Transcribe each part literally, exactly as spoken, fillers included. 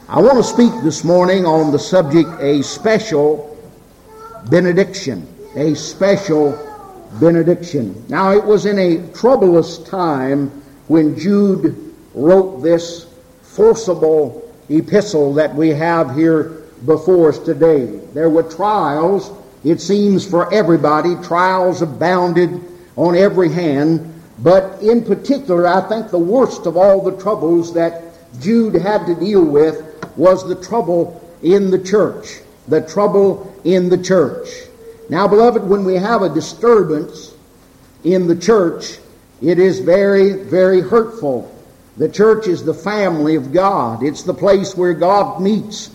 I want to speak this morning on the subject, a special benediction. A special benediction. Now, it was in a troublous time when Jude wrote this forcible epistle that we have here before us today. There were trials, it seems, for everybody. Trials abounded on every hand. But in particular, I think the worst of all the troubles that Jude had to deal with was the trouble in the church. The trouble in the church. Now, beloved, when we have a disturbance in the church, it is very, very hurtful. The church is the family of God. It's the place where God meets,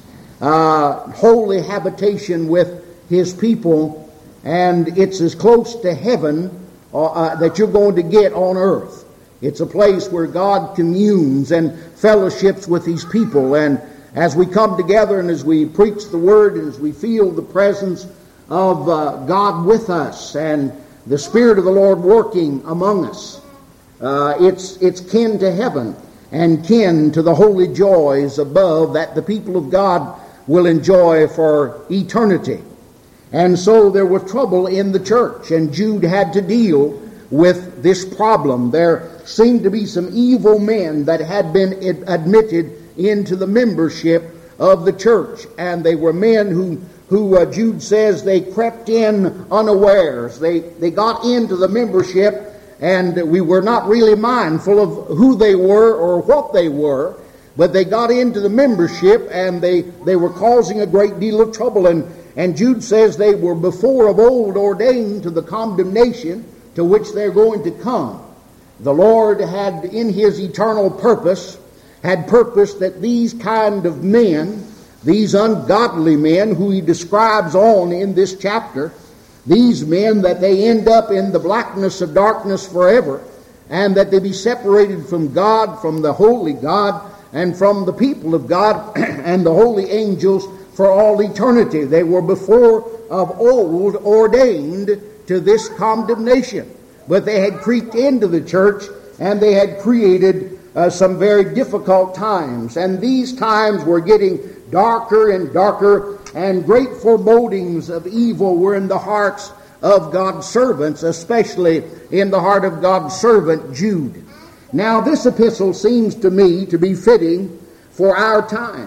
uh, holy habitation with His people, and it's as close to heaven uh, uh, that you're going to get on earth. It's a place where God communes and fellowships with His people, and as we come together and as we preach the Word and as we feel the presence of uh, God with us and the Spirit of the Lord working among us, uh, it's, it's kin to heaven and kin to the holy joys above that the people of God will enjoy for eternity. And so there was trouble in the church, and Jude had to deal with this problem. There seemed to be some evil men that had been admitted into the membership of the church, and they were men who, who uh, Jude says they crept in unawares. They, they got into the membership, and we were not really mindful of who they were or what they were, but they got into the membership, and they, they were causing a great deal of trouble. And, and Jude says they were before of old ordained to the condemnation to which they're going to come. The Lord had, in His eternal purpose, had purposed that these kind of men, these ungodly men who He describes on in this chapter, these men, that they end up in the blackness of darkness forever, and that they be separated from God, from the holy God, and from the people of God and the holy angels for all eternity. They were before of old ordained to this condemnation, but they had creeped into the church, and they had created Uh, some very difficult times, and these times were getting darker and darker, and great forebodings of evil were in the hearts of God's servants, especially in the heart of God's servant Jude. Now, this epistle seems to me to be fitting for our time.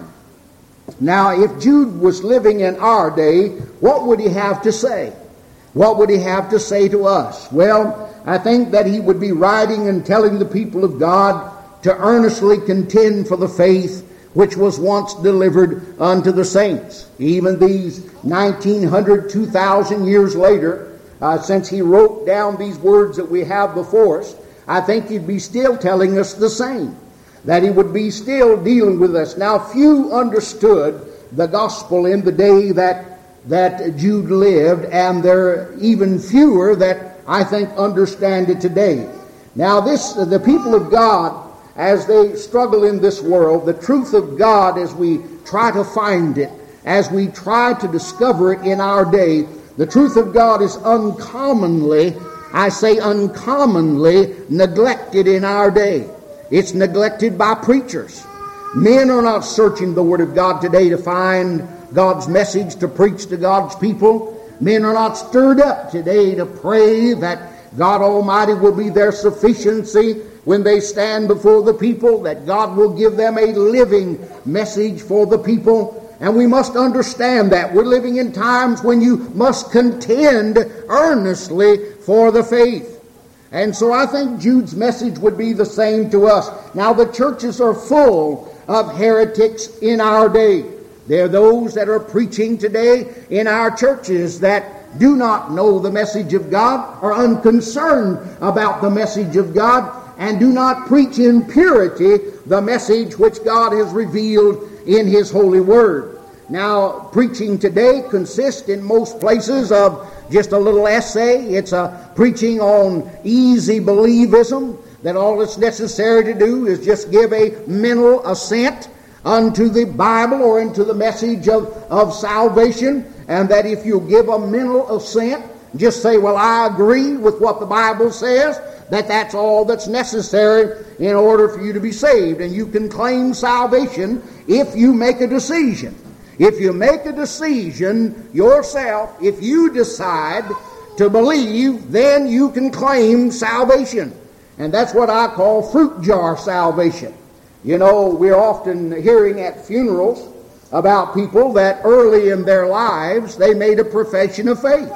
Now, if Jude was living in our day, what would he have to say? What would he have to say to us? Well, I think that he would be writing and telling the people of God to earnestly contend for the faith which was once delivered unto the saints. Even these nineteen hundred, two thousand years later, uh, since he wrote down these words that we have before us, I think he'd be still telling us the same, that he would be still dealing with us. Now, few understood the gospel in the day that, that Jude lived, and there are even fewer that I think understand it today. Now, this the people of God, as they struggle in this world, the truth of God, as we try to find it, as we try to discover it in our day, the truth of God is uncommonly, I say uncommonly, neglected in our day. It's neglected by preachers. Men are not searching the Word of God today to find God's message to preach to God's people. Men are not stirred up today to pray that God Almighty will be their sufficiency when they stand before the people, that God will give them a living message for the people. And we must understand that. We're living in times when you must contend earnestly for the faith. And so I think Jude's message would be the same to us. Now, the churches are full of heretics in our day. There are those that are preaching today in our churches that do not know the message of God, are unconcerned about the message of God, and do not preach in purity the message which God has revealed in His holy word. Now, preaching today consists in most places of just a little essay. It's a preaching on easy believism, that all that's necessary to do is just give a mental assent unto the Bible or into the message of, of salvation, and that if you give a mental assent, just say, well, I agree with what the Bible says, that that's all that's necessary in order for you to be saved. And you can claim salvation if you make a decision. If you make a decision yourself, if you decide to believe, then you can claim salvation. And that's what I call fruit jar salvation. You know, we're often hearing at funerals about people that early in their lives they made a profession of faith.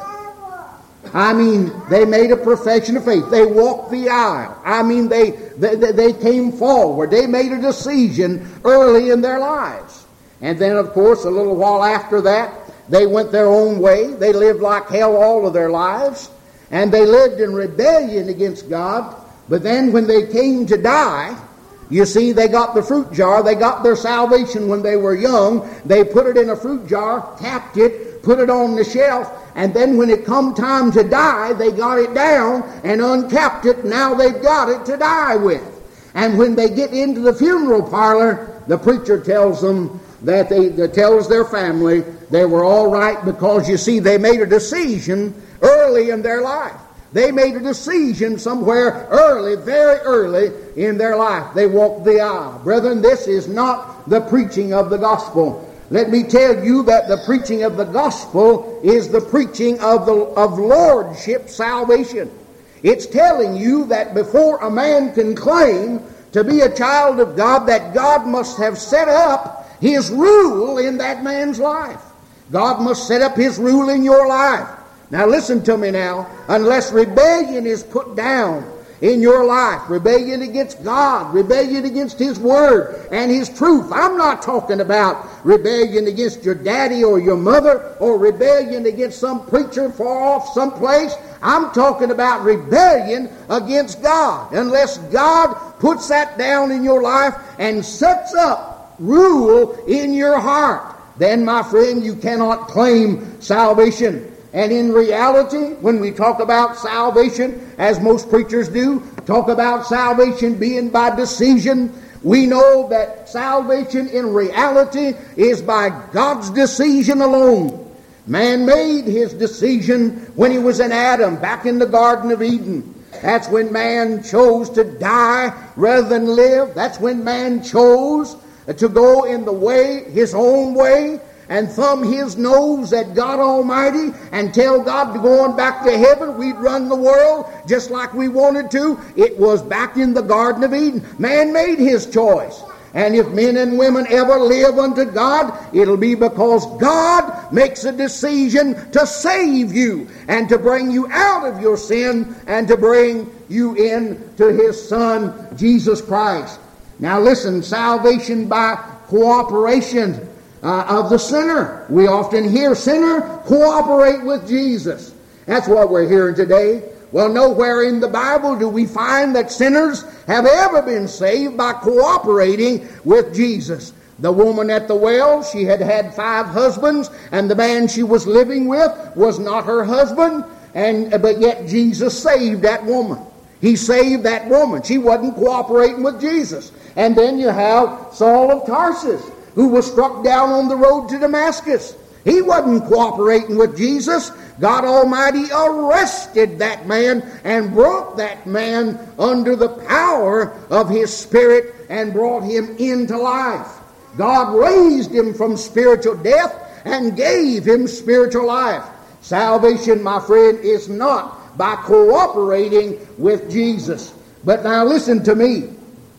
I mean, they made a profession of faith. They walked the aisle. I mean, they, they, they came forward. They made a decision early in their lives. And then, of course, a little while after that, they went their own way. They lived like hell all of their lives. And they lived in rebellion against God. But then when they came to die, you see, they got the fruit jar. They got their salvation when they were young. They put it in a fruit jar, capped it, put it on the shelf, and then when it come time to die, they got it down and uncapped it. Now they've got it to die with. And when they get into the funeral parlor, the preacher tells them that they, that tells their family they were all right, because you see, they made a decision early in their life. They made a decision somewhere early, very early in their life. They walked the aisle. Brethren, this is not the preaching of the gospel. Let me tell you that the preaching of the gospel is the preaching of the of lordship salvation. It's telling you that before a man can claim to be a child of God, that God must have set up His rule in that man's life. God must set up His rule in your life. Now listen to me now. Unless rebellion is put down in your life, rebellion against God, rebellion against His Word and His truth. I'm not talking about rebellion against your daddy or your mother, or rebellion against some preacher far off someplace. I'm talking about rebellion against God. Unless God puts that down in your life and sets up rule in your heart, then, my friend, you cannot claim salvation. And in reality, when we talk about salvation, as most preachers do, talk about salvation being by decision, we know that salvation in reality is by God's decision alone. Man made his decision when he was in Adam, back in the Garden of Eden. That's when man chose to die rather than live. That's when man chose to go in the way, his own way, and thumb his nose at God Almighty and tell God to go on back to heaven. We'd run the world just like we wanted to. It was back in the Garden of Eden. Man made his choice. And if men and women ever live unto God, it'll be because God makes a decision to save you and to bring you out of your sin and to bring you in to His Son, Jesus Christ. Now listen, salvation by cooperation Uh, of the sinner. We often hear, sinner, cooperate with Jesus. That's what we're hearing today. Well, nowhere in the Bible do we find that sinners have ever been saved by cooperating with Jesus. The woman at the well, she had had five husbands, and the man she was living with was not her husband, and but yet Jesus saved that woman. He saved that woman. She wasn't cooperating with Jesus. And then you have Saul of Tarsus, who was struck down on the road to Damascus. He wasn't cooperating with Jesus. God Almighty arrested that man and brought that man under the power of His Spirit and brought him into life. God raised him from spiritual death and gave him spiritual life. Salvation, my friend, is not by cooperating with Jesus. But now listen to me.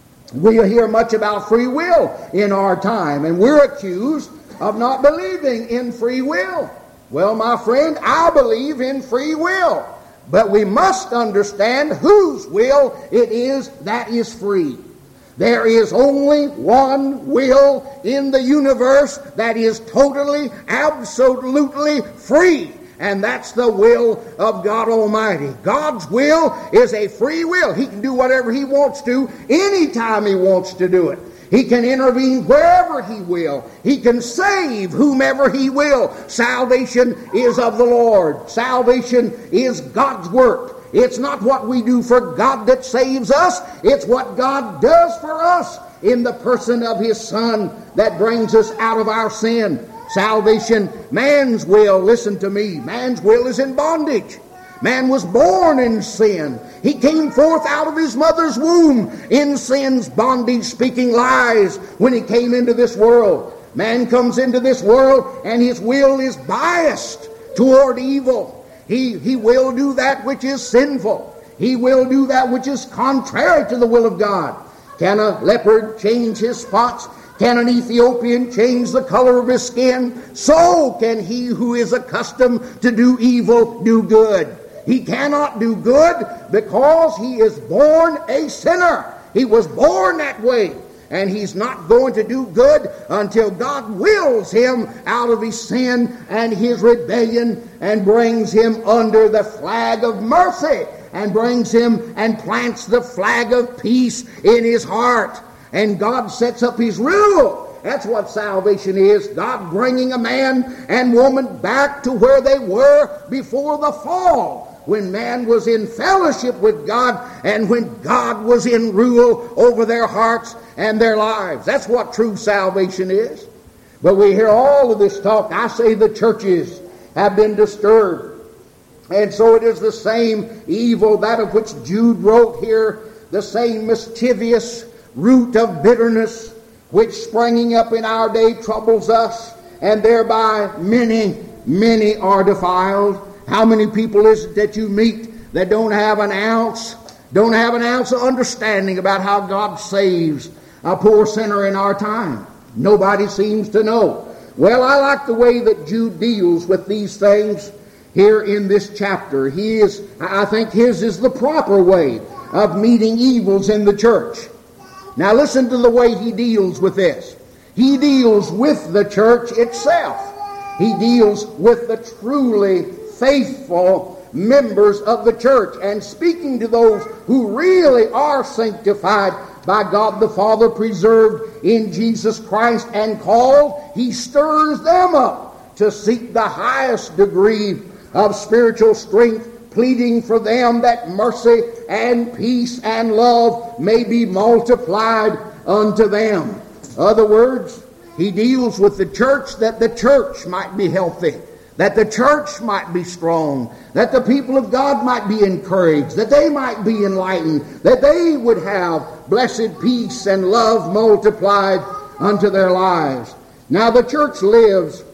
We hear much about free will in our time, and we're accused of not believing in free will. Well, my friend, I believe in free will, but we must understand whose will it is that is free. There is only one will in the universe that is totally, absolutely free. And that's the will of God Almighty. God's will is a free will. He can do whatever He wants to, anytime He wants to do it. He can intervene wherever He will. He can save whomever He will. Salvation is of the Lord. Salvation is God's work. It's not what we do for God that saves us. It's what God does for us in the person of His Son that brings us out of our sin. Salvation, man's will, listen to me, man's will is in bondage. Man was born in sin. He came forth out of his mother's womb in sin's bondage, speaking lies when he came into this world. Man comes into this world and his will is biased toward evil. He, he will do that which is sinful. He will do that which is contrary to the will of God. Can a leopard change his spots? Can an Ethiopian change the color of his skin? So can he who is accustomed to do evil do good. He cannot do good because he is born a sinner. He was born that way. And he's not going to do good until God wills him out of his sin and his rebellion and brings him under the flag of mercy and brings him and plants the flag of peace in his heart. And God sets up his rule. That's what salvation is. God bringing a man and woman back to where they were before the fall, when man was in fellowship with God and when God was in rule over their hearts and their lives. That's what true salvation is. But we hear all of this talk. I say the churches have been disturbed. And so it is the same evil, that of which Jude wrote here, the same mischievous root of bitterness which springing up in our day troubles us, and thereby many, many are defiled. How many people is it that you meet that don't have an ounce, don't have an ounce of understanding about how God saves a poor sinner in our time? Nobody seems to know. Well, I like the way that Jude deals with these things here in this chapter. He is, I think his is the proper way of meeting evils in the church. Now listen to the way he deals with this. He deals with the church itself. He deals with the truly faithful members of the church, and speaking to those who really are sanctified by God the Father, preserved in Jesus Christ and called, he stirs them up to seek the highest degree of spiritual strength, pleading for them that mercy and peace and love may be multiplied unto them. In other words, he deals with the church that the church might be healthy, that the church might be strong, that the people of God might be encouraged, that they might be enlightened, that they would have blessed peace and love multiplied unto their lives. Now the church lives,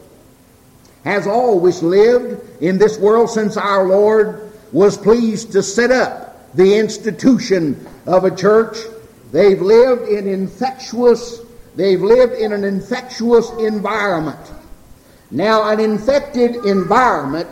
has always lived in this world since our Lord was pleased to set up the institution of a church. They've lived in infectious, they've lived in an infectious environment. Now, an infected environment,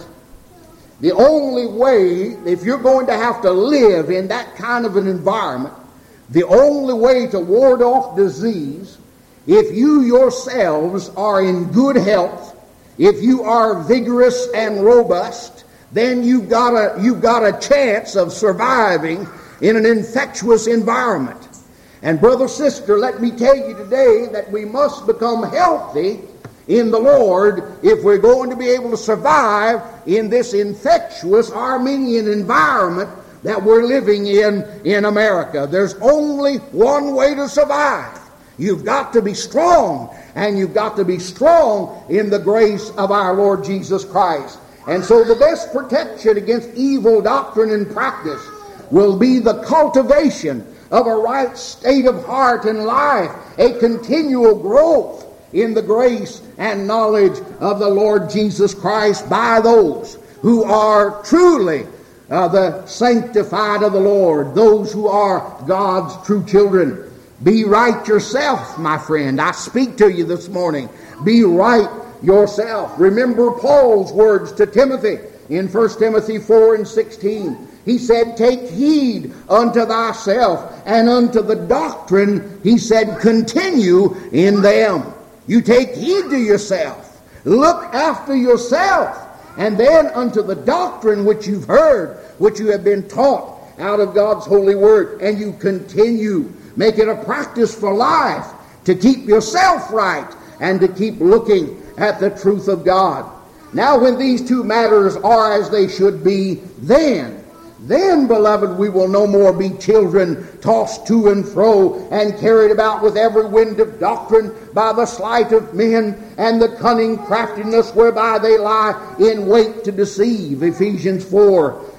the only way, if you're going to have to live in that kind of an environment, the only way to ward off disease, if you yourselves are in good health, if you are vigorous and robust, then you've got a, you've got a chance of surviving in an infectious environment. And brother, sister, let me tell you today that we must become healthy in the Lord if we're going to be able to survive in this infectious Armenian environment that we're living in in America. There's only one way to survive. You've got to be strong, and you've got to be strong in the grace of our Lord Jesus Christ. And so the best protection against evil doctrine and practice will be the cultivation of a right state of heart and life, a continual growth in the grace and knowledge of the Lord Jesus Christ by those who are truly uh, the sanctified of the Lord, those who are God's true children. Be right yourself, my friend. I speak to you this morning. Be right yourself. Remember Paul's words to Timothy in First Timothy four and sixteen. He said, take heed unto thyself and unto the doctrine, he said, continue in them. You take heed to yourself. Look after yourself. And then unto the doctrine which you've heard, which you have been taught out of God's holy word. And you continue. Make it a practice for life to keep yourself right and to keep looking at the truth of God. Now when these two matters are as they should be, then Then, beloved, we will no more be children tossed to and fro and carried about with every wind of doctrine by the sleight of men and the cunning craftiness whereby they lie in wait to deceive. Ephesians four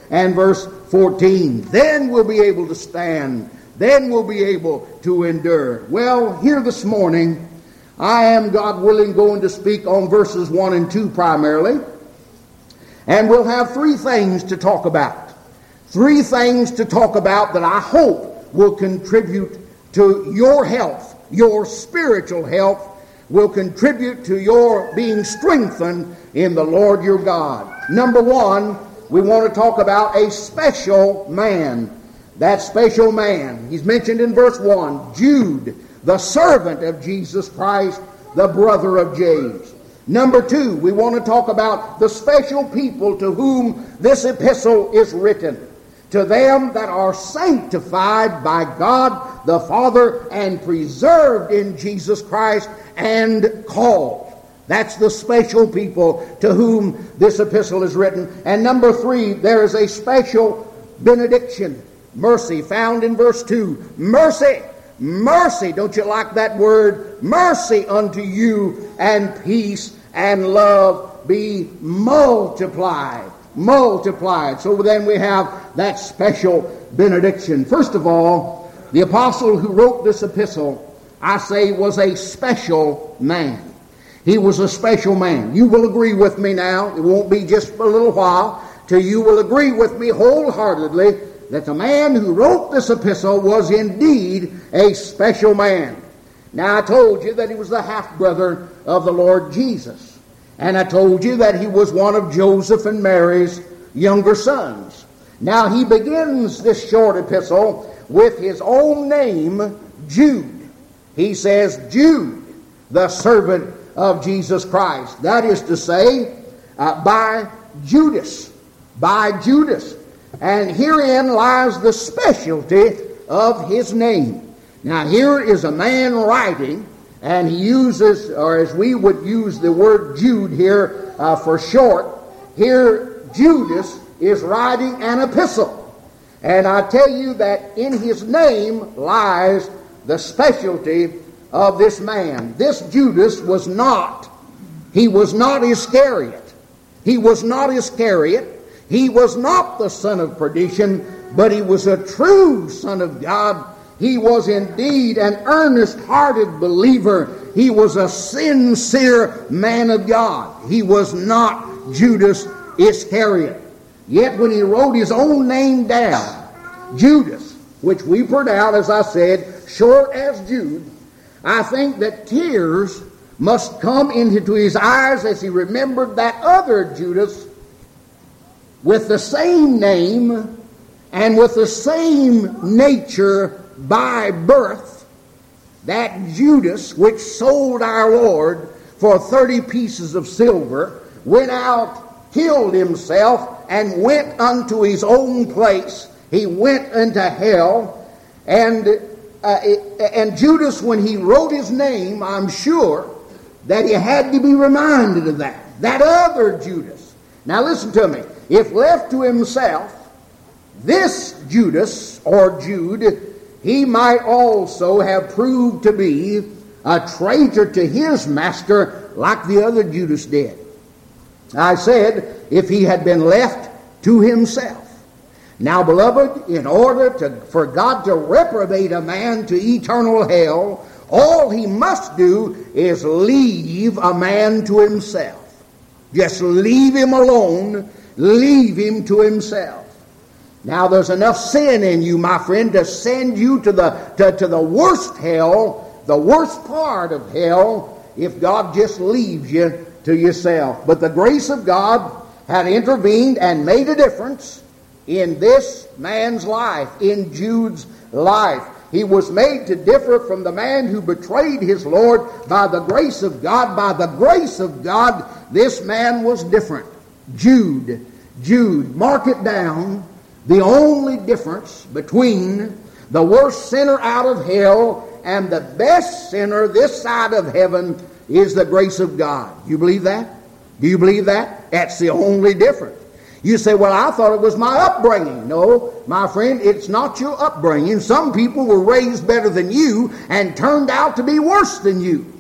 and verse fourteen. Then we'll be able to stand. Then we'll be able to endure. Well, here this morning, I am, God willing, going to speak on verses one and two primarily. And we'll have three things to talk about. Three things to talk about that I hope will contribute to your health, your spiritual health, will contribute to your being strengthened in the Lord your God. Number one, we want to talk about a special man. That special man, he's mentioned in verse one, Jude, the servant of Jesus Christ, the brother of James. Number two, we want to talk about the special people to whom this epistle is written. To them that are sanctified by God the Father and preserved in Jesus Christ and called. That's the special people to whom this epistle is written. And number three, there is a special benediction, mercy, found in verse two. Mercy, mercy, don't you like that word? Mercy unto you, and peace and love be multiplied. Multiplied. So then we have that special benediction. First of all, the apostle who wrote this epistle, I say, was a special man. He was a special man. You will agree with me now. It won't be just for a little while till you will agree with me wholeheartedly that the man who wrote this epistle was indeed a special man. Now, I told you that he was the half-brother of the Lord Jesus. And I told you that he was one of Joseph and Mary's younger sons. Now, he begins this short epistle with his own name, Jude. He says, Jude, the servant of Jesus Christ. That is to say, uh, by Judas. By Judas. And herein lies the specialty of his name. Now, here is a man writing, and he uses, or as we would use the word Jude here uh, for short, here Judas is writing an epistle. And I tell you that in his name lies the specialty of this man. This Judas was not, he was not Iscariot. He was not Iscariot. He was not the son of perdition, but he was a true son of God. He was indeed an earnest-hearted believer. He was a sincere man of God. He was not Judas Iscariot. Yet when he wrote his own name down, Judas, which we pronounce, as I said, short as Jude, I think that tears must come into his eyes as he remembered that other Judas with the same name and with the same nature by birth, that Judas which sold our Lord for thirty pieces of silver, went out, killed himself, and went unto his own place. He went into hell. And uh, and Judas, when he wrote his name, I'm sure that he had to be reminded of that. That other Judas. Now listen to me. If left to himself, this Judas, or Jude, he might also have proved to be a traitor to his master like the other Judas did. I said, if he had been left to himself. Now, beloved, in order to, for God to reprobate a man to eternal hell, all he must do is leave a man to himself. Just leave him alone. Leave him to himself. Now, there's enough sin in you, my friend, to send you to the, to, to the worst hell, the worst part of hell, if God just leaves you to yourself. But the grace of God had intervened and made a difference in this man's life, in Jude's life. He was made to differ from the man who betrayed his Lord by the grace of God. By the grace of God, this man was different. Jude, Jude, mark it down. The only difference between the worst sinner out of hell and the best sinner this side of heaven is the grace of God. You believe that? Do you believe that? That's the only difference. You say, well, I thought it was my upbringing. No, my friend, it's not your upbringing. Some people were raised better than you and turned out to be worse than you.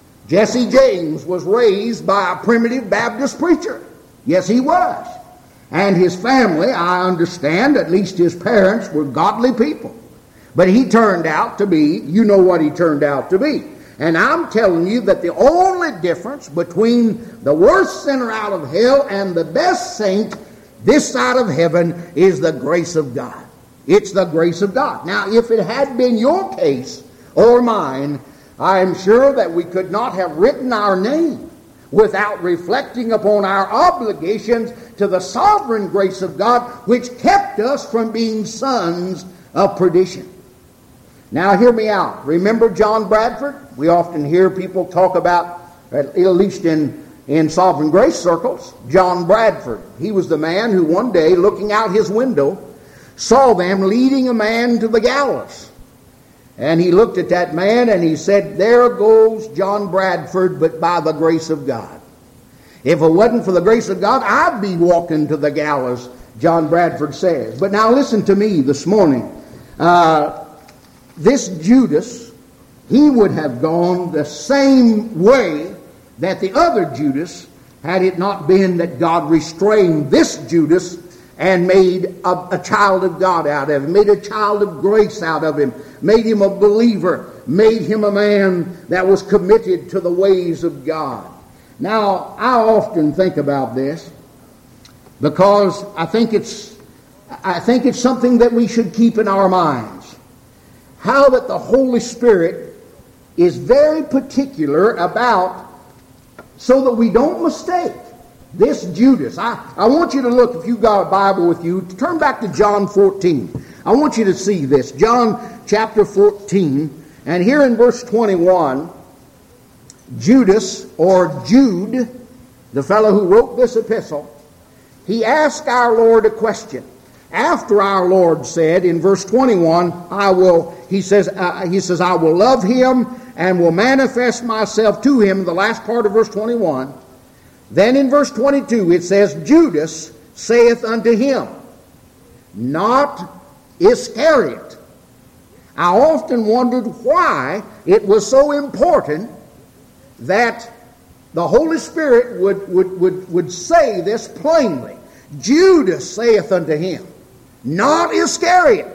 Jesse James was raised by a primitive Baptist preacher. Yes, he was. And his family, I understand, at least his parents, were godly people. But he turned out to be, you know what he turned out to be. And I'm telling you that the only difference between the worst sinner out of hell and the best saint this side of heaven is the grace of God. It's the grace of God. Now, if it had been your case or mine, I am sure that we could not have written our name without reflecting upon our obligations to the sovereign grace of God, which kept us from being sons of perdition. Now, hear me out. Remember John Bradford? We often hear people talk about, at least in, in sovereign grace circles, John Bradford. He was the man who one day, looking out his window, saw them leading a man to the gallows. And he looked at that man and he said, "There goes John Bradford, but by the grace of God. If it wasn't for the grace of God, I'd be walking to the gallows," John Bradford says. But now listen to me this morning. Uh, this Judas, he would have gone the same way that the other Judas, had it not been that God restrained this Judas and made a, a child of God out of him, made a child of grace out of him, made him a believer, made him a man that was committed to the ways of God. Now, I often think about this because I think it's I think it's something that we should keep in our minds. How that the Holy Spirit is very particular about, so that we don't mistake this Judas. I, I want you to look, if you've got a Bible with you, turn back to John fourteen. I want you to see this. John chapter fourteen, and here in verse twenty-one, Judas, or Jude, the fellow who wrote this epistle, he asked our Lord a question. After our Lord said in verse twenty-one, I will, he says, uh, he says, I will love him and will manifest myself to him, the last part of verse twenty-one. Then in verse twenty-two it says, Judas saith unto him, not Iscariot. I often wondered why it was so important that the Holy Spirit would, would, would, would say this plainly. Judas saith unto him, not Iscariot.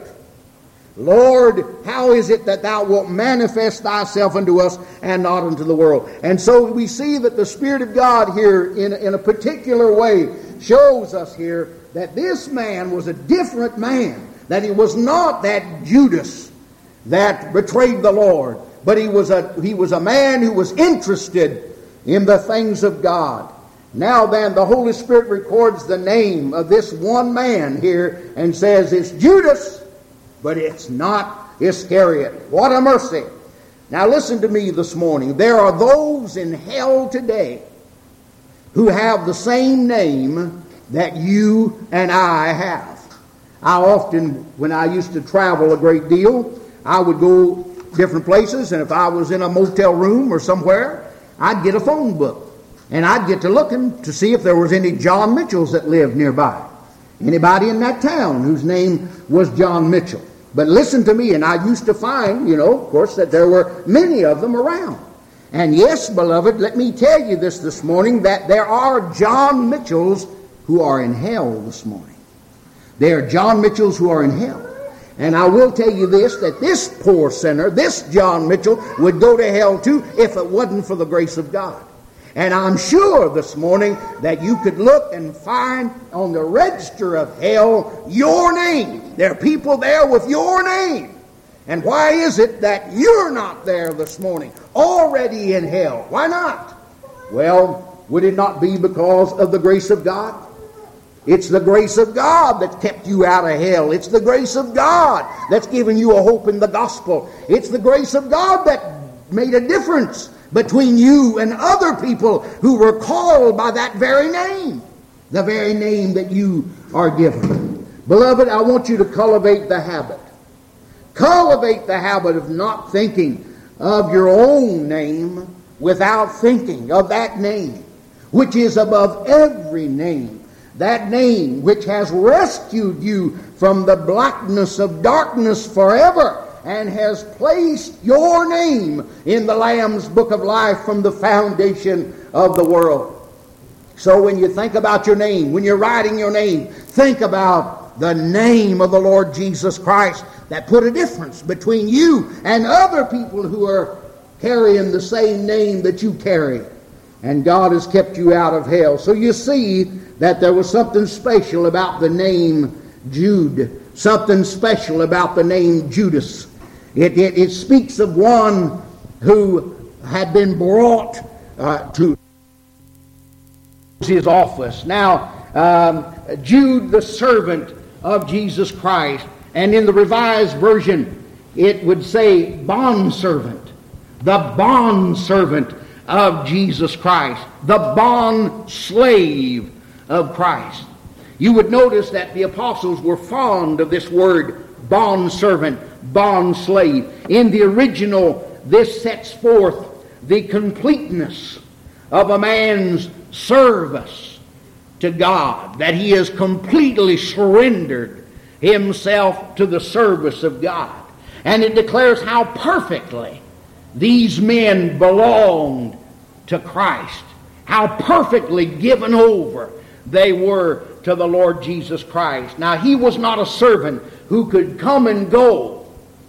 Lord, how is it that thou wilt manifest thyself unto us and not unto the world? And so we see that the Spirit of God here in, in a particular way shows us here that this man was a different man, that he was not that Judas that betrayed the Lord, but he was a, he was a man who was interested in the things of God. Now then, the Holy Spirit records the name of this one man here and says it's Judas, but it's not Iscariot. What a mercy. Now listen to me this morning. There are those in hell today who have the same name that you and I have. I often, when I used to travel a great deal, I would go different places, and if I was in a motel room or somewhere, I'd get a phone book. And I'd get to looking to see if there was any John Mitchells that lived nearby. Anybody in that town whose name was John Mitchell. But listen to me, and I used to find, you know, of course, that there were many of them around. And yes, beloved, let me tell you this this morning, that there are John Mitchells who are in hell this morning. There are John Mitchells who are in hell. And I will tell you this, that this poor sinner, this John Mitchell, would go to hell too if it wasn't for the grace of God. And I'm sure this morning that you could look and find on the register of hell your name. There are people there with your name. And why is it that you're not there this morning, already in hell? Why not? Well, would it not be because of the grace of God? It's the grace of God that kept you out of hell. It's the grace of God that's given you a hope in the gospel. It's the grace of God that made a difference between you and other people who were called by that very name, the very name that you are given. Beloved, I want you to cultivate the habit. Cultivate the habit of not thinking of your own name without thinking of that name, which is above every name. That name which has rescued you from the blackness of darkness forever, and has placed your name in the Lamb's book of life from the foundation of the world. So when you think about your name, when you're writing your name, think about the name of the Lord Jesus Christ that put a difference between you and other people who are carrying the same name that you carry. And God has kept you out of hell. So you see that there was something special about the name Jude. Something special about the name Judas. It, it, it speaks of one who had been brought uh, to his office. Now, um, Jude, the servant of Jesus Christ, and in the Revised Version, it would say bondservant. The bondservant of Jesus Christ. The bond slave of Christ. You would notice that the apostles were fond of this word bondservant, bondslave. In the original, this sets forth the completeness of a man's service to God, that he has completely surrendered himself to the service of God. And it declares how perfectly these men belonged to Christ, how perfectly given over they were to the Lord Jesus Christ. Now, he was not a servant who could come and go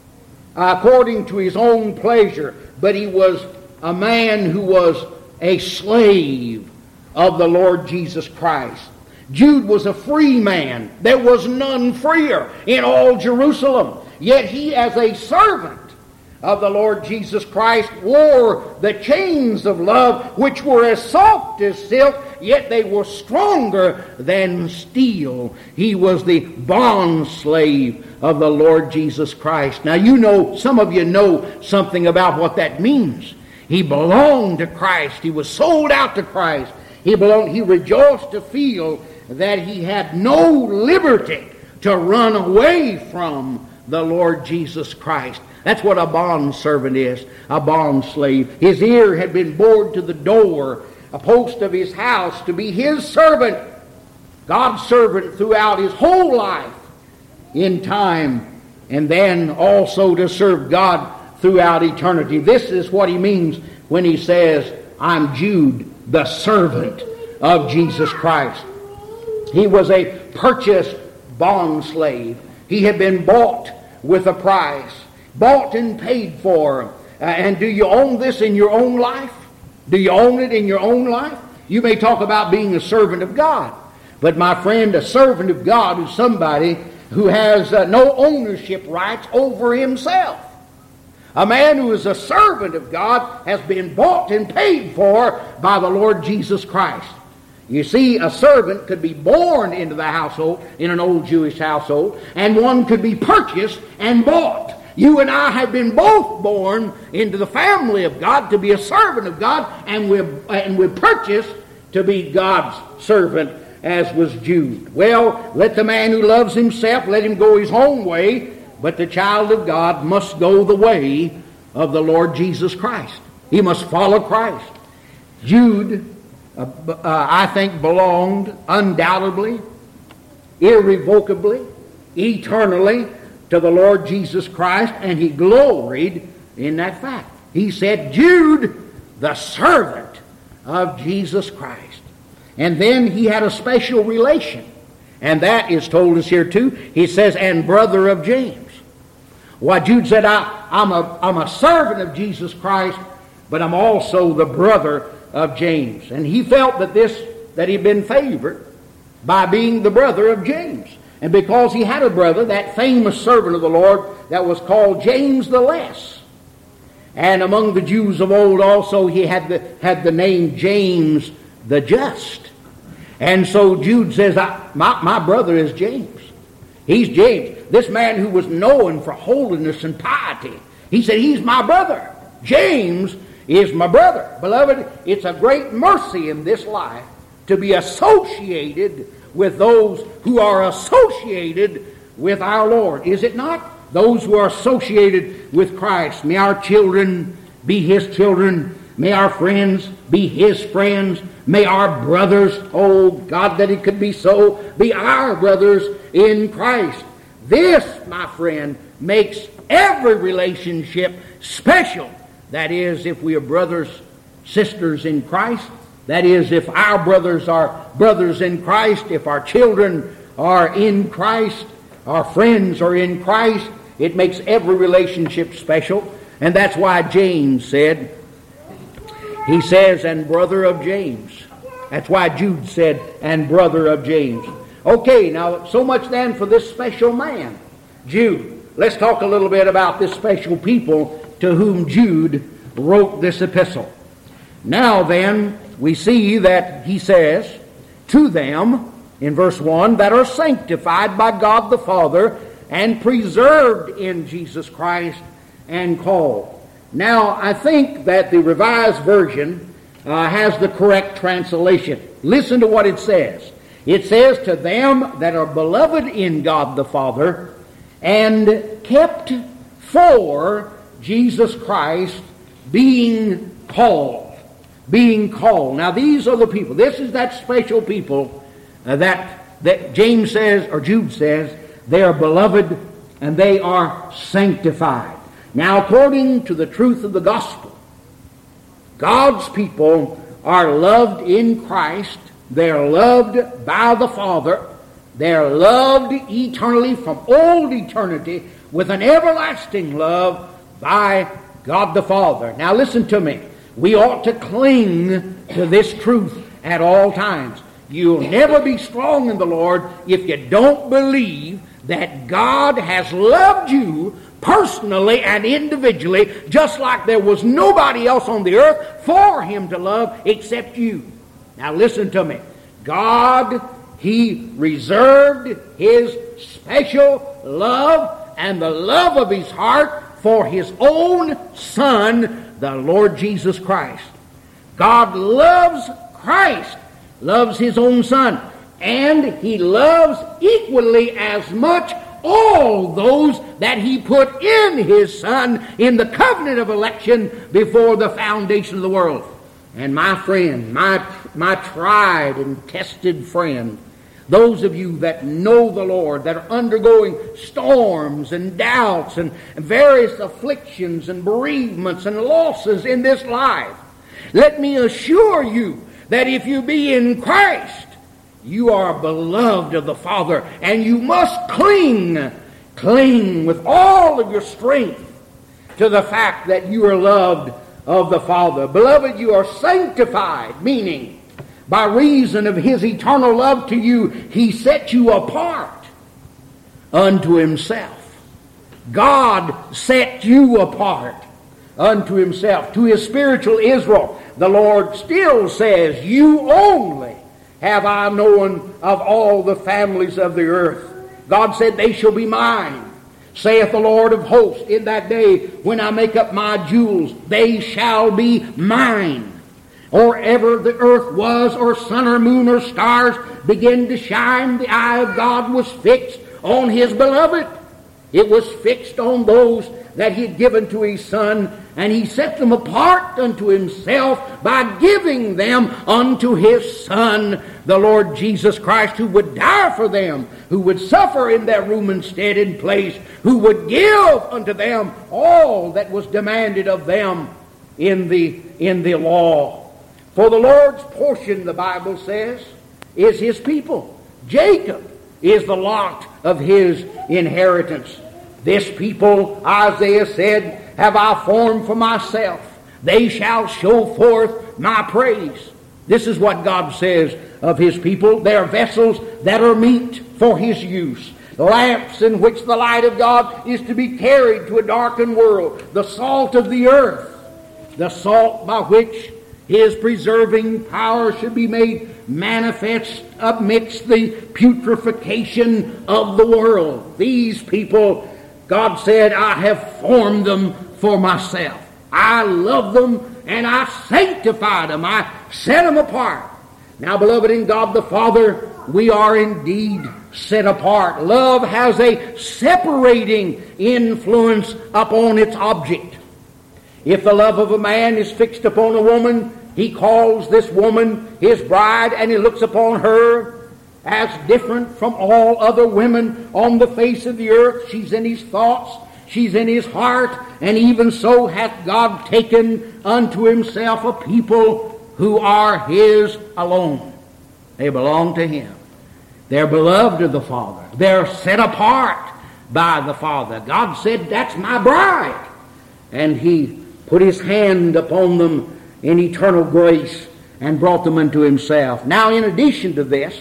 according to his own pleasure, but he was a man who was a slave of the Lord Jesus Christ. Jude was a free man. There was none freer in all Jerusalem. Yet he, as a servant of the Lord Jesus Christ, wore the chains of love, which were as soft as silk, yet they were stronger than steel. He was the bond slave of the Lord Jesus Christ. Now, you know, some of you know something about what that means. He belonged to Christ. He was sold out to Christ. He belonged. He rejoiced to feel that he had no liberty to run away from the Lord Jesus Christ. That's what a bond servant is, a bond slave. His ear had been bored to the door, a post of his house, to be his servant, God's servant throughout his whole life in time, and then also to serve God throughout eternity. This is what he means when he says, I'm Jude, the servant of Jesus Christ. He was a purchased bond slave. He had been bought with a price. Bought and paid for. Uh, and do you own this in your own life? Do you own it in your own life? You may talk about being a servant of God. But my friend, a servant of God is somebody who has uh, no ownership rights over himself. A man who is a servant of God has been bought and paid for by the Lord Jesus Christ. You see, a servant could be born into the household, in an old Jewish household, and one could be purchased and bought. You and I have been both born into the family of God to be a servant of God, and we're, and we're purchased to be God's servant, as was Jude. Well, let the man who loves himself, let him go his own way, but the child of God must go the way of the Lord Jesus Christ. He must follow Christ. Jude, uh, uh, I think, belonged undoubtedly, irrevocably, eternally to the Lord Jesus Christ, and he gloried in that fact. He said, Jude, the servant of Jesus Christ. And then he had a special relation, and that is told us here too. He says, and brother of James. Why, Jude said, I, I'm, a, I'm a servant of Jesus Christ, but I'm also the brother of James. And he felt that this, that he'd been favored by being the brother of James. And because he had a brother, that famous servant of the Lord, that was called James the Less. And among the Jews of old also, he had the, had the name James the Just. And so Jude says, I, my, my brother is James. He's James. This man who was known for holiness and piety. He said, he's my brother. James is my brother. Beloved, it's a great mercy in this life to be associated with those who are associated with our Lord. Is it not? Those who are associated with Christ. May our children be his children. May our friends be his friends. May our brothers, oh God, that it could be so, be our brothers in Christ. This, my friend, makes every relationship special. That is, if we are brothers, sisters in Christ, That is, if our brothers are brothers in Christ, if our children are in Christ, our friends are in Christ, it makes every relationship special. And that's why James said, he says, and brother of James. That's why Jude said, and brother of James. Okay, now so much then for this special man, Jude. Let's talk a little bit about this special people to whom Jude wrote this epistle. Now then, we see that he says, to them, in verse one, that are sanctified by God the Father and preserved in Jesus Christ and called. Now, I think that the Revised Version uh, has the correct translation. Listen to what it says. It says, to them that are beloved in God the Father and kept for Jesus Christ, being called. Being called. Now, these are the people. This is that special people uh, that, that James says, or Jude says, they are beloved and they are sanctified. Now, according to the truth of the gospel, God's people are loved in Christ. They're loved by the Father. They're loved eternally from old eternity with an everlasting love by God the Father. Now listen to me. We ought to cling to this truth at all times. You'll never be strong in the Lord if you don't believe that God has loved you personally and individually, just like there was nobody else on the earth for Him to love except you. Now listen to me. God, He reserved His special love and the love of His heart for His own Son, the Lord Jesus Christ. God loves Christ, loves His own Son, and He loves equally as much all those that He put in His Son in the covenant of election before the foundation of the world. And my friend, my, my tried and tested friend, those of you that know the Lord, that are undergoing storms and doubts and various afflictions and bereavements and losses in this life, let me assure you that if you be in Christ, you are beloved of the Father, and you must cling, cling with all of your strength to the fact that you are loved of the Father. Beloved, you are sanctified, meaning by reason of His eternal love to you, He set you apart unto Himself. God set you apart unto Himself. To His spiritual Israel, the Lord still says, you only have I known of all the families of the earth. God said, they shall be mine, saith the Lord of hosts, in that day when I make up my jewels, they shall be mine. Or ever the earth was, or sun or moon or stars began to shine, the eye of God was fixed on His beloved. It was fixed on those that He had given to His Son, and He set them apart unto Himself by giving them unto His Son, the Lord Jesus Christ, who would die for them, who would suffer in their room and stead and place, who would give unto them all that was demanded of them in the, in the law. For the Lord's portion, the Bible says, is His people. Jacob is the lot of His inheritance. This people, Isaiah said, have I formed for myself. They shall show forth my praise. This is what God says of His people. They are vessels that are meet for His use. Lamps in which the light of God is to be carried to a darkened world. The salt of the earth. The salt by which His preserving power should be made manifest amidst the putrefaction of the world. These people, God said, I have formed them for myself. I love them and I sanctified them. I set them apart. Now, beloved in God the Father, we are indeed set apart. Love has a separating influence upon its object. If the love of a man is fixed upon a woman, he calls this woman his bride, and he looks upon her as different from all other women on the face of the earth. She's in his thoughts, she's in his heart, and even so hath God taken unto Himself a people who are His alone. They belong to Him. They're beloved of the Father. They're set apart by the Father. God said, that's my bride. And He put His hand upon them in eternal grace and brought them unto Himself. Now, in addition to this,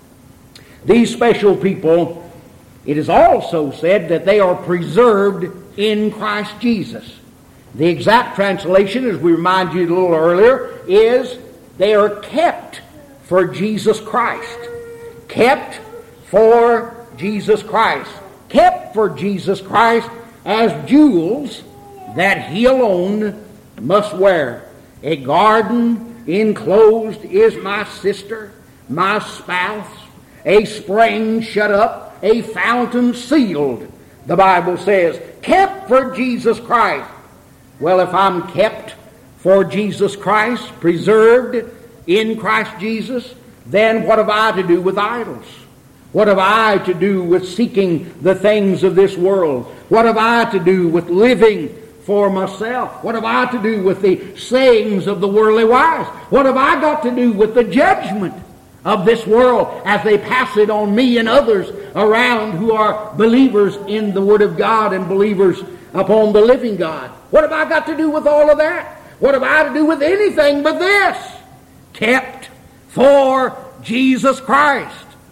these special people, it is also said that they are preserved in Christ Jesus. The exact translation, as we reminded you a little earlier, is they are kept for Jesus Christ. Kept for Jesus Christ. Kept for Jesus Christ as jewels that He alone must wear. A garden enclosed is my sister, my spouse, a spring shut up, a fountain sealed, the Bible says. Kept for Jesus Christ. Well, if I'm kept for Jesus Christ, preserved in Christ Jesus, then what have I to do with idols? What have I to do with seeking the things of this world? What have I to do with living for myself? What have I to do with the sayings of the worldly wise? What have I got to do with the judgment of this world as they pass it on me and others around who are believers in the Word of God and believers upon the living God? What have I got to do with all of that? What have I to do with anything but this? Kept for Jesus Christ.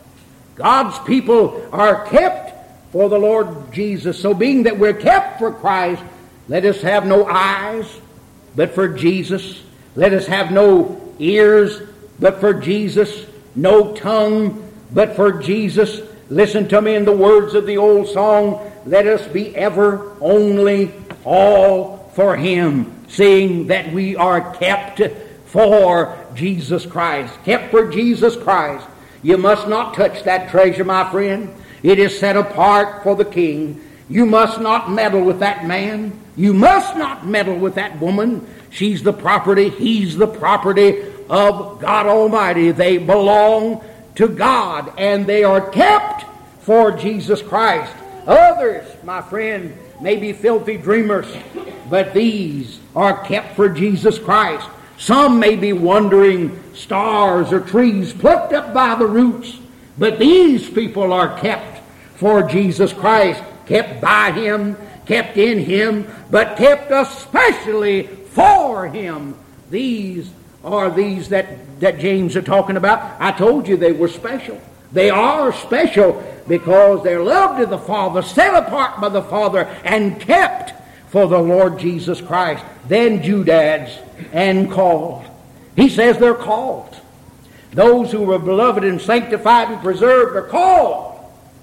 God's people are kept for the Lord Jesus. So being that we're kept for Christ, let us have no eyes but for Jesus. Let us have no ears but for Jesus. No tongue but for Jesus. Listen to me in the words of the old song, let us be ever, only, all for Him, seeing that we are kept for Jesus Christ. Kept for Jesus Christ. You must not touch that treasure, my friend. It is set apart for the King. You must not meddle with that man. You must not meddle with that woman. She's the property, he's the property of God Almighty. They belong to God, and they are kept for Jesus Christ. Others, my friend, may be filthy dreamers, but these are kept for Jesus Christ. Some may be wandering stars or trees plucked up by the roots, but these people are kept for Jesus Christ, kept by Him, kept in Him, but kept especially for Him. These are these that, that James is talking about. I told you they were special. They are special because they're loved of the Father, set apart by the Father, and kept for the Lord Jesus Christ. Then Judads and called. He says they're called. Those who were beloved and sanctified and preserved are called.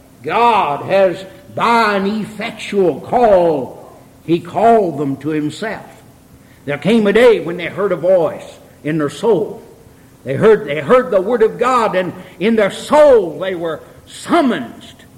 God has, by an effectual call, He called them to Himself. There came a day when they heard a voice in their soul. They heard, they heard the Word of God, and in their soul they were summoned.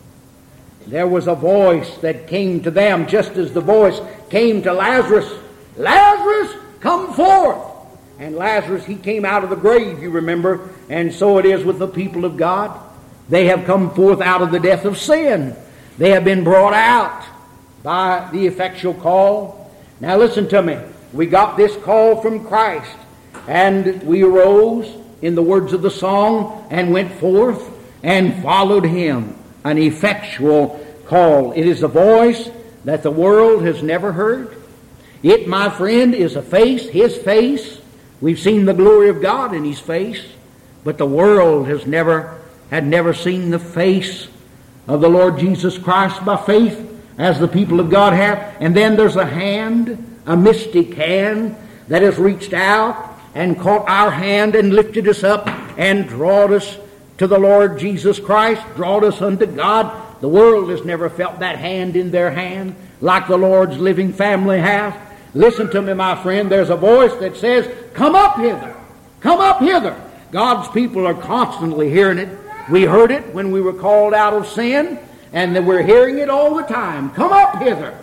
There was a voice that came to them just as the voice came to Lazarus. Lazarus, come forth! And Lazarus, he came out of the grave, you remember. And so it is with the people of God. They have come forth out of the death of sin. They have been brought out by the effectual call. Now listen to me. We got this call from Christ, and we arose in the words of the song and went forth and followed Him. An effectual call. It is a voice that the world has never heard. It, my friend, is a face, His face. We've seen the glory of God in His face, but the world has never had never seen the face of the Lord Jesus Christ by faith as the people of God have. And then there's a hand, a mystic hand, that has reached out and caught our hand and lifted us up and drawed us to the Lord Jesus Christ, drawed us unto God. The world has never felt that hand in their hand like the Lord's living family has. Listen to me, my friend. There's a voice that says, come up hither. Come up hither. God's people are constantly hearing it. We heard it when we were called out of sin, and we're hearing it all the time. Come up hither.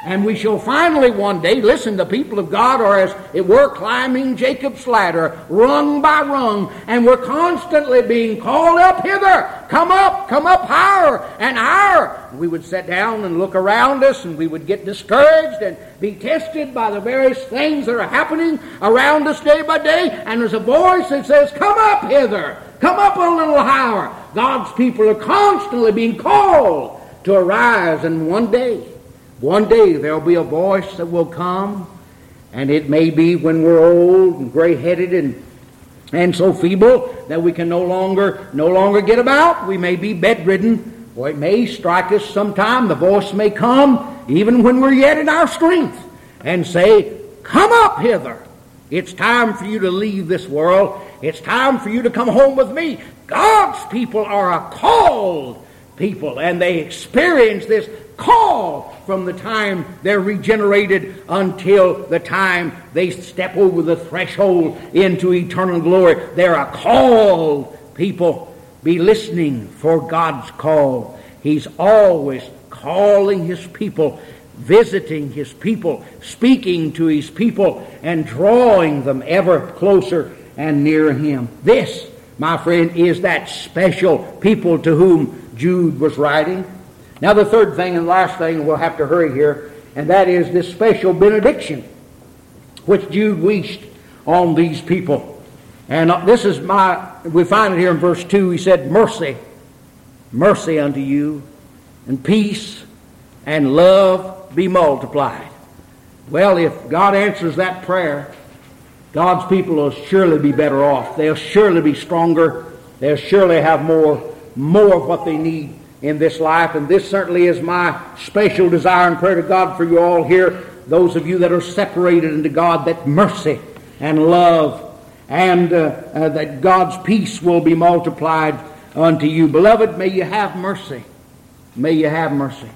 And we shall finally one day, listen, the people of God are as it were climbing Jacob's ladder, rung by rung, and we're constantly being called up hither. Come up, come up higher and higher. We would sit down and look around us, and we would get discouraged and be tested by the various things that are happening around us day by day. And there's a voice that says, come up hither, come up a little higher. God's people are constantly being called to arise, and one day, One day there'll be a voice that will come, and it may be when we're old and gray-headed and and so feeble that we can no longer no longer get about. We may be bedridden, or it may strike us sometime. The voice may come even when we're yet in our strength and say, come up hither. It's time for you to leave this world. It's time for you to come home with me. God's people are a called people, and they experience this call from the time they're regenerated until the time they step over the threshold into eternal glory. They're a called people. Be listening for God's call. He's always calling His people, visiting His people, speaking to His people, and drawing them ever closer and nearer Him. This, my friend, is that special people to whom Jude was writing. Now the third thing and last thing, we'll have to hurry here, and that is this special benediction which Jude wished on these people. And this is my, we find it here in verse two. He said, mercy, mercy unto you, and peace and love be multiplied. Well, if God answers that prayer, God's people will surely be better off. They'll surely be stronger. They'll surely have more, more of what they need in this life. And this certainly is my special desire and prayer to God for you all here, those of you that are separated unto God, that mercy and love and uh, uh, that God's peace will be multiplied unto you. Beloved, may you have mercy. May you have mercy.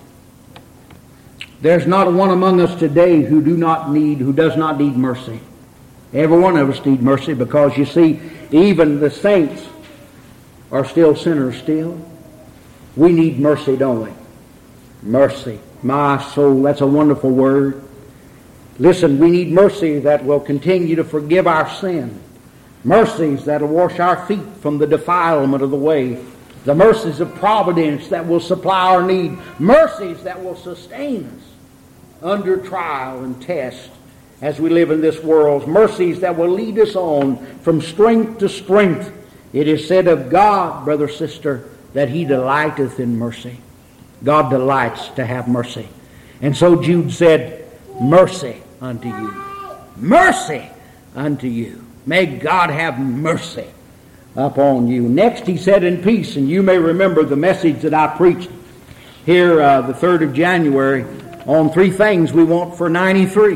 There's not one among us today who do not need, who does not need mercy. Every one of us need mercy, because you see, even the saints are still sinners still. We need mercy, don't we? Mercy. My soul, that's a wonderful word. Listen, we need mercy that will continue to forgive our sin. Mercies that will wash our feet from the defilement of the way. The mercies of providence that will supply our need. Mercies that will sustain us under trial and test as we live in this world. Mercies that will lead us on from strength to strength. It is said of God, brother, sister, that He delighteth in mercy. God delights to have mercy. And so Jude said, mercy unto you. Mercy unto you. May God have mercy upon you. Next he said, in peace. And you may remember the message that I preached here uh, the third of January on three things we want for ninety-three.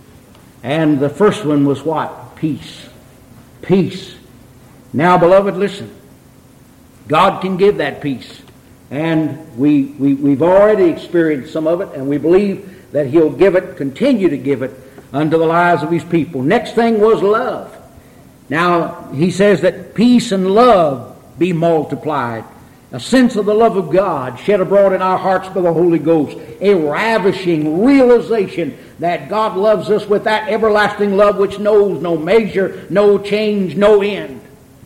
And the first one was what? Peace. Peace. Now, beloved, listen. God can give that peace. And we, we, we've already experienced some of it, and we believe that He'll give it, continue to give it, unto the lives of His people. Next thing was love. Now, he says that peace and love be multiplied. A sense of the love of God shed abroad in our hearts by the Holy Ghost. A ravishing realization that God loves us with that everlasting love which knows no measure, no change, no end.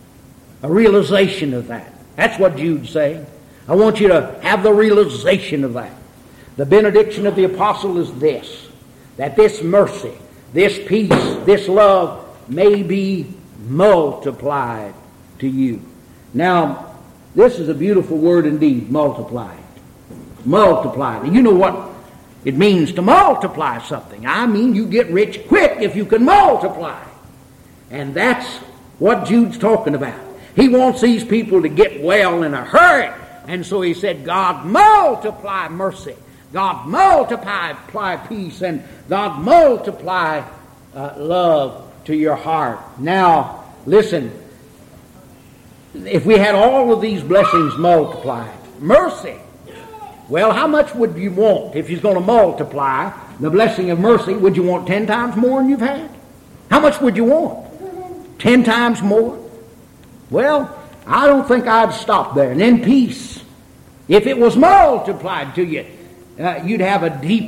A realization of that. That's what Jude's saying. I want you to have the realization of that. The benediction of the apostle is this, that this mercy, this peace, this love may be multiplied to you. Now, this is a beautiful word indeed, multiplied. Multiplied. You know what it means to multiply something. I mean, you get rich quick if you can multiply. And that's what Jude's talking about. He wants these people to get well in a hurry. And so he said, God multiply mercy. God multiply peace. And God multiply uh, love to your heart. Now, listen. If we had all of these blessings multiplied, mercy, well, how much would you want if you're going to multiply the blessing of mercy? Would you want ten times more than you've had? How much would you want? Ten times more? Well, I don't think I'd stop there. And then peace. If it was multiplied to you, uh, you'd have a deeper,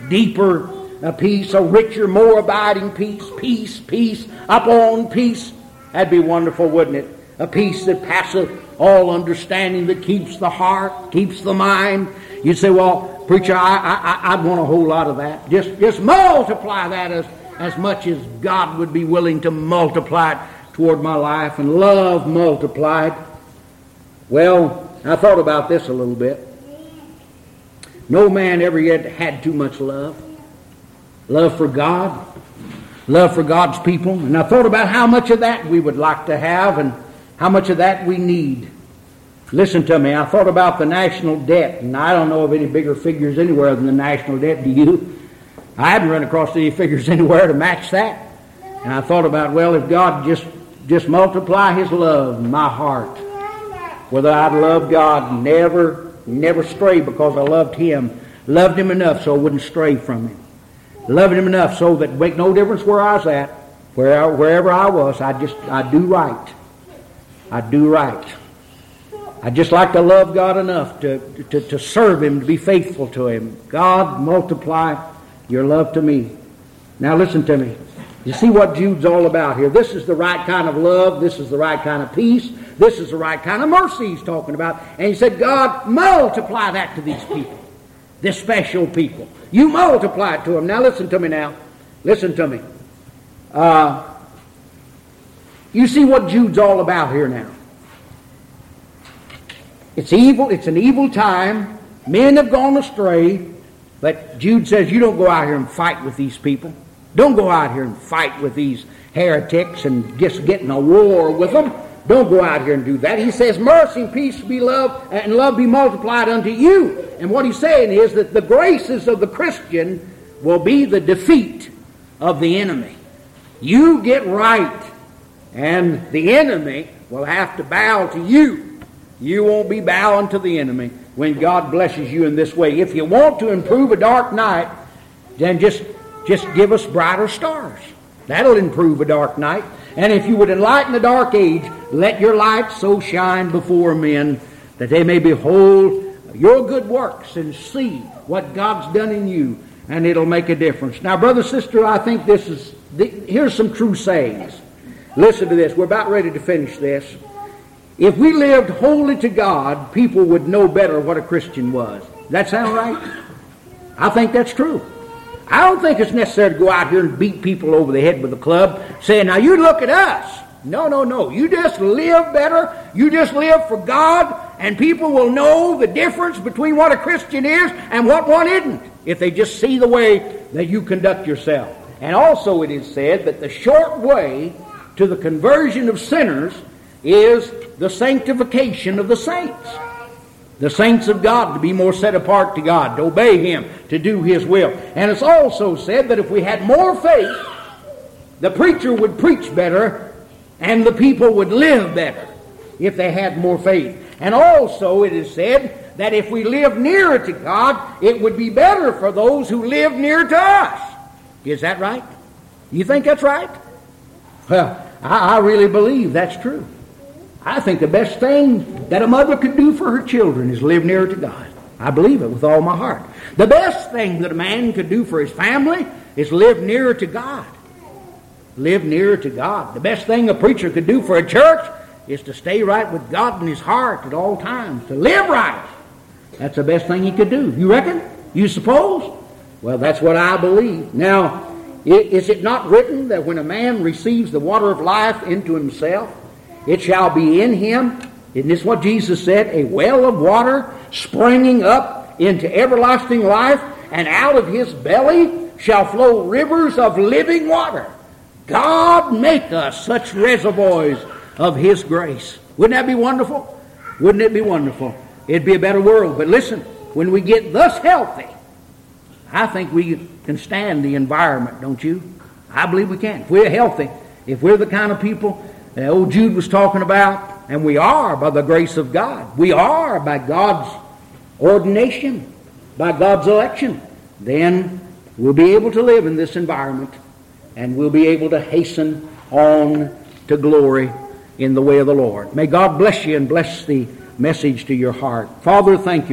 deeper a peace, a richer, more abiding peace, peace, peace, upon peace. That'd be wonderful, wouldn't it? A peace that passeth all understanding, that keeps the heart, keeps the mind. You'd say, well, preacher, I, I, I'd want a whole lot of that. Just, just multiply that as, as much as God would be willing to multiply it toward my life, and love multiplied. Well, I thought about this a little bit. No man ever yet had too much love. Love for God, love for God's people. And I thought about how much of that we would like to have and how much of that we need. Listen to me, I thought about the national debt, and I don't know of any bigger figures anywhere than the national debt. Do you? I haven't run across any figures anywhere to match that. And I thought about, well, if God just, just multiply His love in my heart, whether I'd love God and never, never stray because I loved Him, loved Him enough so I wouldn't stray from Him. Loving Him enough so that it make no difference where I was at, where, wherever I was, I just, I do right. I do right. I just like to love God enough to, to, to serve Him, to be faithful to Him. God, multiply your love to me. Now listen to me. You see what Jude's all about here. This is the right kind of love. This is the right kind of peace. This is the right kind of mercy he's talking about. And he said, God, multiply that to these people. This special people. You multiply it to them. Now listen to me now. Listen to me. Uh, you see what Jude's all about here now. It's evil. It's an evil time. Men have gone astray. But Jude says you don't go out here and fight with these people. Don't go out here and fight with these heretics and just get in a war with them. Don't go out here and do that. He says mercy and peace be love and love be multiplied unto you. And what he's saying is that the graces of the Christian will be the defeat of the enemy. You get right and the enemy will have to bow to you. You won't be bowing to the enemy when God blesses you in this way. If you want to improve a dark night, then just, just give us brighter stars. That'll improve a dark night. And if you would enlighten the dark age, let your light so shine before men that they may behold your good works and see what God's done in you, and it'll make a difference. Now, brother, sister, I think this is, here's some true sayings. Listen to this. We're about ready to finish this. If we lived wholly to God, people would know better what a Christian was. Does that sound right? I think that's true. I don't think it's necessary to go out here and beat people over the head with a club, saying, now you look at us. No, no, no. You just live better. You just live for God, and people will know the difference between what a Christian is and what one isn't, if they just see the way that you conduct yourself. And also it is said that the short way to the conversion of sinners is the sanctification of the saints. The saints of God, to be more set apart to God, to obey Him, to do His will. And it's also said that if we had more faith, the preacher would preach better and the people would live better if they had more faith. And also it is said that if we live nearer to God, it would be better for those who live near to us. Is that right? You think that's right? Well, I, I really believe that's true. I think the best thing that a mother could do for her children is live nearer to God. I believe it with all my heart. The best thing that a man could do for his family is live nearer to God. Live nearer to God. The best thing a preacher could do for a church is to stay right with God in his heart at all times. To live right. That's the best thing he could do. You reckon? You suppose? Well, that's what I believe. Now, is it not written that when a man receives the water of life into himself, it shall be in him, isn't this what Jesus said? A well of water springing up into everlasting life, and out of his belly shall flow rivers of living water. God make us such reservoirs of His grace. Wouldn't that be wonderful? Wouldn't it be wonderful? It'd be a better world. But listen, when we get thus healthy, I think we can stand the environment, don't you? I believe we can. If we're healthy, if we're the kind of people that old Jude was talking about, and we are by the grace of God. We are by God's ordination, by God's election. Then we'll be able to live in this environment, and we'll be able to hasten on to glory in the way of the Lord. May God bless you and bless the message to your heart. Father, thank you